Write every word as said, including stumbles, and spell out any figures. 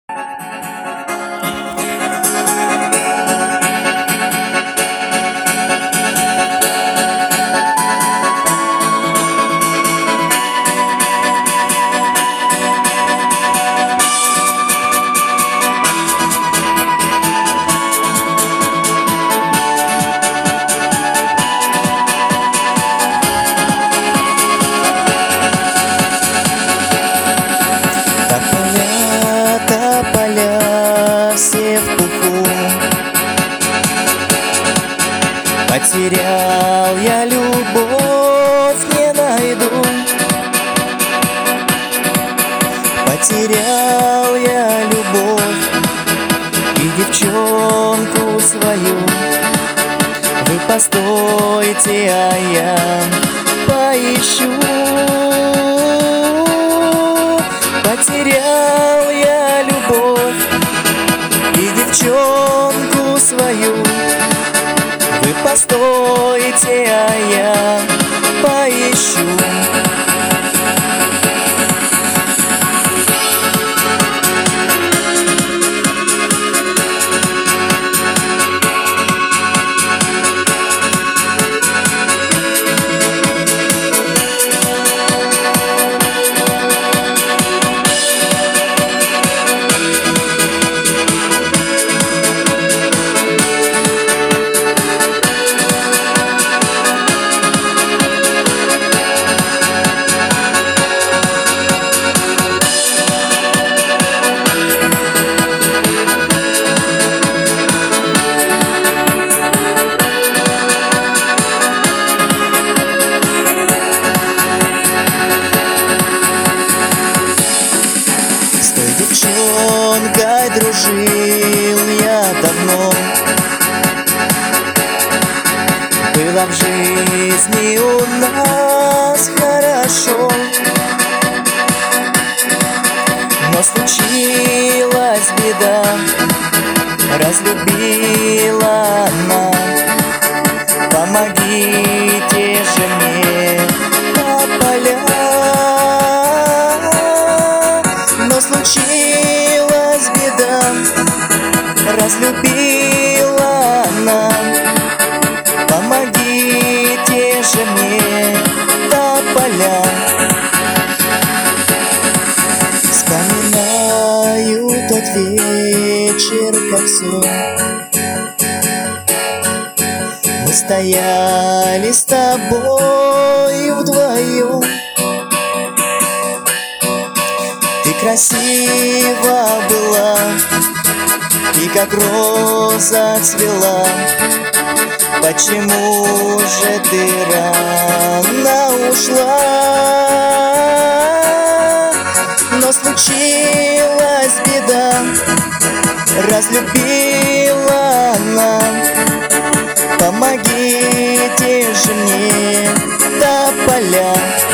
Потерял я любовь, не найду. Потерял я любовь и девчонку свою. Вы постойте, а я поищу. Потерял я любовь и девчонку свою. Вы постойте, а я поищу. Девчонкой дружил я давно. Было в жизни у нас хорошо, но случилась беда, разлюбила она. Помогите же мне, тополя. Но случилась беда, разлюбила она. Помогите же мне, тополя. Вспоминаю тот вечер, как сон. Мы стояли с тобой вдвоем. Ты красива была и как роза цвела. Почему же ты рано ушла? Но случилась беда, разлюбила она. Помогите же мне, тополя.